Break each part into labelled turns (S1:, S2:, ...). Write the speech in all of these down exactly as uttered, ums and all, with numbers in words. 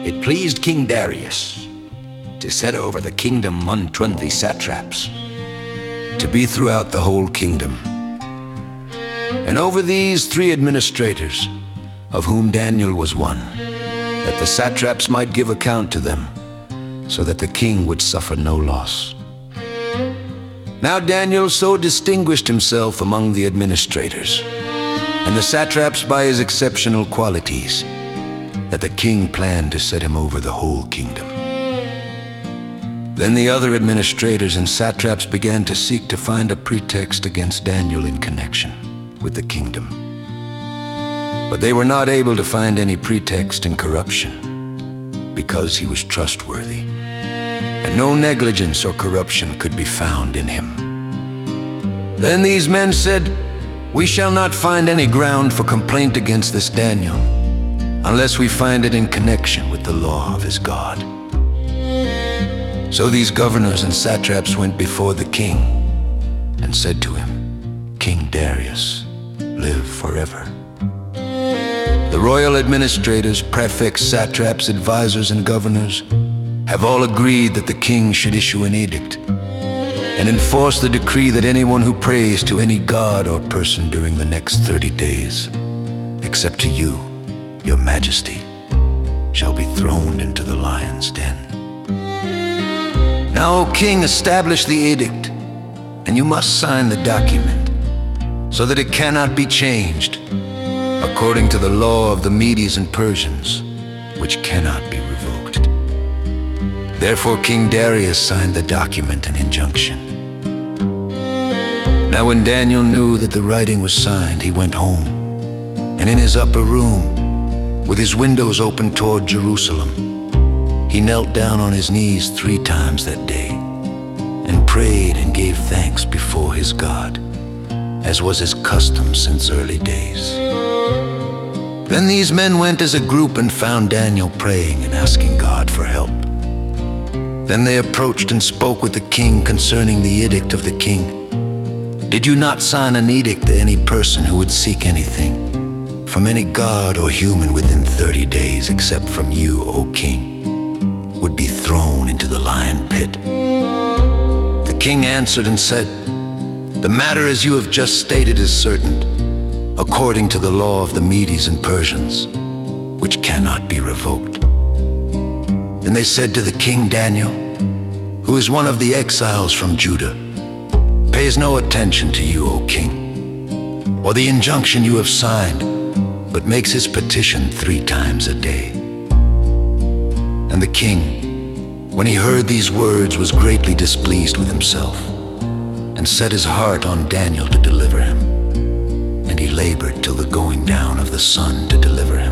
S1: It pleased King Darius to set over the kingdom one twenty satraps, to be throughout the whole kingdom. And over these three administrators, of whom Daniel was one, that the satraps might give account to them, so that the king would suffer no loss. Now Daniel so distinguished himself among the administrators and the satraps by his exceptional qualities, that the king planned to set him over the whole kingdom. Then the other administrators and satraps began to seek to find a pretext against Daniel in connection with the kingdom. But they were not able to find any pretext in corruption, because he was trustworthy, and no negligence or corruption could be found in him. Then these men said, "We shall not find any ground for complaint against this Daniel, unless we find it in connection with the law of his God." So these governors and satraps went before the king and said to him, "King Darius, live forever. The royal administrators, prefects, satraps, advisors, and governors have all agreed that the king should issue an edict and enforce the decree that anyone who prays to any god or person during the next thirty days, except to you, your majesty, shall be thrown into the lion's den. Now, O king, establish the edict, and you must sign the document, so that it cannot be changed, according to the law of the Medes and Persians, which cannot be revoked." Therefore King Darius signed the document and injunction. Now when Daniel knew that the writing was signed, he went home, and in his upper room, with his windows open toward Jerusalem, he knelt down on his knees three times that day, and prayed and gave thanks before his God, as was his custom since early days. Then these men went as a group and found Daniel praying and asking God for help. Then they approached and spoke with the king concerning the edict of the king. "Did you not sign an edict that any person who would seek anything from any god or human within thirty days, except from you, O king, would be thrown into the lion pit?" The king answered and said, "The matter as you have just stated is certain, according to the law of the Medes and Persians, which cannot be revoked." Then they said to the king, "Daniel, who is one of the exiles from Judah, pays no attention to you, O king, or the injunction you have signed, but makes his petition three times a day." And the king, when he heard these words, was greatly displeased with himself, and set his heart on Daniel to deliver him. And he labored till the going down of the sun to deliver him.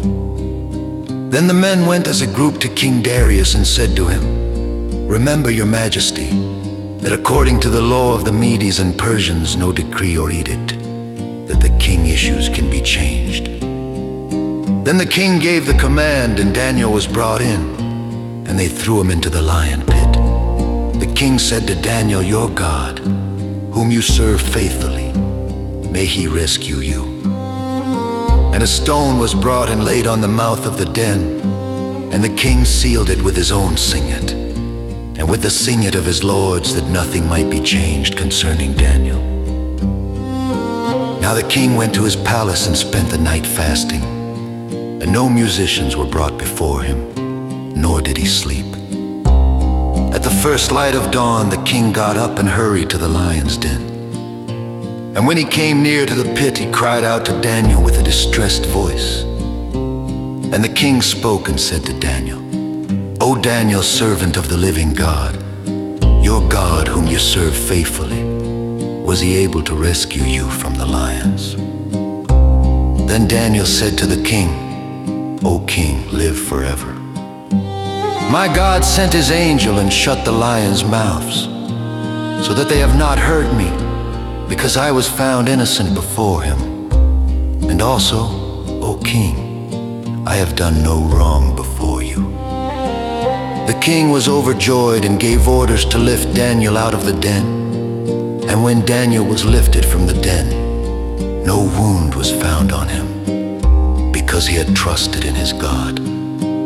S1: Then the men went as a group to King Darius and said to him, "Remember, your majesty, that according to the law of the Medes and Persians, no decree or edict that the king issues can be changed." Then the king gave the command, and Daniel was brought in, and they threw him into the lion pit. The king said to Daniel, "Your God, whom you serve faithfully, may he rescue you." And a stone was brought and laid on the mouth of the den, and the king sealed it with his own signet, and with the signet of his lords, that nothing might be changed concerning Daniel. Now the king went to his palace and spent the night fasting, and no musicians were brought before him, nor did he sleep. At the first light of dawn, the king got up and hurried to the lion's den. And when he came near to the pit, he cried out to Daniel with a distressed voice. And the king spoke and said to Daniel, "O Daniel, servant of the living God, your God whom you serve faithfully, was he able to rescue you from the lions?" Then Daniel said to the king, "O king, live forever. My God sent his angel and shut the lions' mouths, so that they have not hurt me, because I was found innocent before him. And also, O king, I have done no wrong before you." The king was overjoyed and gave orders to lift Daniel out of the den. And when Daniel was lifted from the den, no wound was found on him, because he had trusted in his God.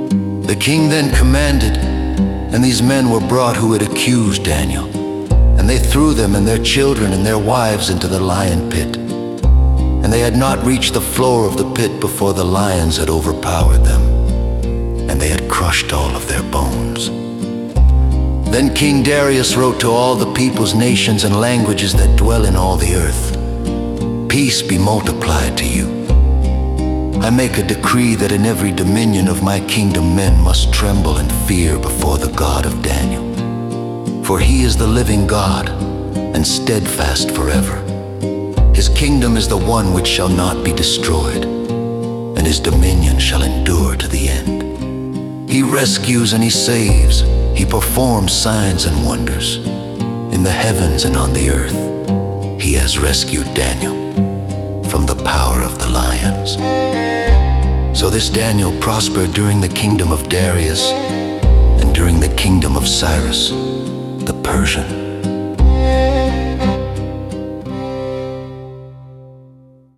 S1: The king then commanded, and these men were brought who had accused Daniel. And they threw them and their children and their wives into the lion pit. And they had not reached the floor of the pit before the lions had overpowered them, and they had crushed all of their bones. Then King Darius wrote to all the peoples, nations, and languages that dwell in all the earth, "Peace be multiplied to you. I make a decree that in every dominion of my kingdom men must tremble and fear before the God of Daniel. For he is the living God, and steadfast forever. His kingdom is the one which shall not be destroyed, and his dominion shall endure to the end. He rescues and he saves. He performs signs and wonders. In the heavens and on the earth, he has rescued Daniel from the power of the lions." So this Daniel prospered during the kingdom of Darius and during the kingdom of Cyrus the Persian.